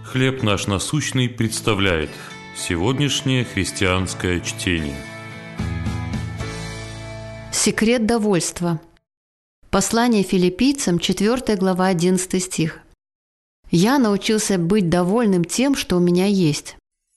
«Хлеб наш насущный» представляет сегодняшнее христианское чтение. Секрет довольства. Послание Филиппийцам, 4 глава, 11 стих. «Я научился быть довольным тем, что у меня есть».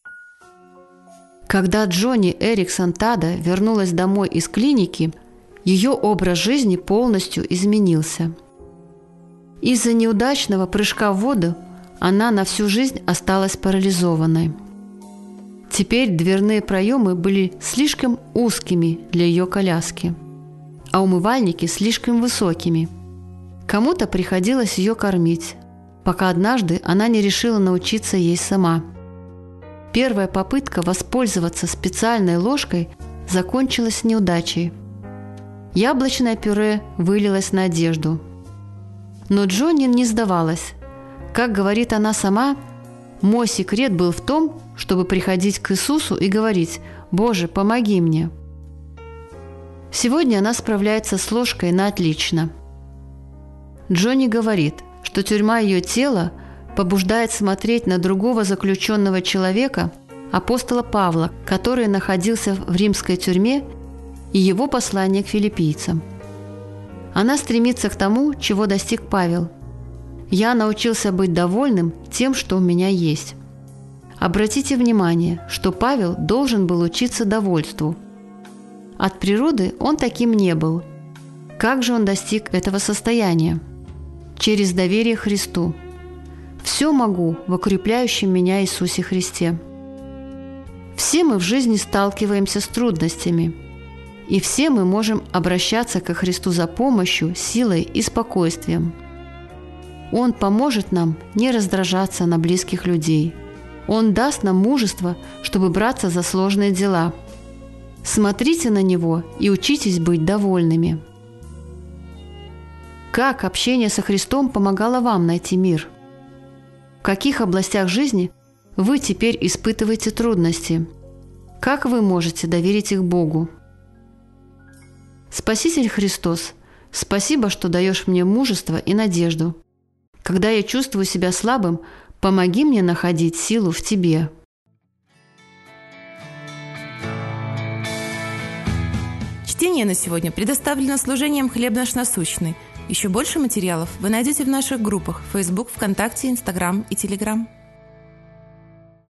Когда Джонни Эриксон Тада вернулась домой из клиники, ее образ жизни полностью изменился. Из-за неудачного прыжка в воду она на всю жизнь осталась парализованной. Теперь дверные проемы были слишком узкими для ее коляски, а умывальники слишком высокими. Кому-то приходилось ее кормить, пока однажды она не решила научиться есть сама. Первая попытка воспользоваться специальной ложкой закончилась неудачей. Яблочное пюре вылилось на одежду. Но Джонни не сдавалась. Как говорит она сама, «Мой секрет был в том, чтобы приходить к Иисусу и говорить: „Боже, помоги мне“». Сегодня она справляется с ложкой на отлично. Джонни говорит, что тюрьма ее тела побуждает смотреть на другого заключенного человека, апостола Павла, который находился в римской тюрьме, и его послание к филиппийцам. Она стремится к тому, чего достиг Павел. «Я научился быть довольным тем, что у меня есть». Обратите внимание, что Павел должен был учиться довольству. От природы он таким не был. Как же он достиг этого состояния? Через доверие Христу. «Все могу в укрепляющем меня Иисусе Христе». Все мы в жизни сталкиваемся с трудностями, и все мы можем обращаться ко Христу за помощью, силой и спокойствием. Он поможет нам не раздражаться на близких людей. Он даст нам мужество, чтобы браться за сложные дела. Смотрите на Него и учитесь быть довольными. Как общение со Христом помогало вам найти мир? В каких областях жизни вы теперь испытываете трудности? Как вы можете доверить их Богу? Спаситель Христос, спасибо, что даешь мне мужество и надежду. Когда я чувствую себя слабым, помоги мне находить силу в Тебе. Чтение на сегодня предоставлено служением «Хлеб наш насущный». Еще больше материалов вы найдете в наших группах Facebook, ВКонтакте, Instagram и Telegram.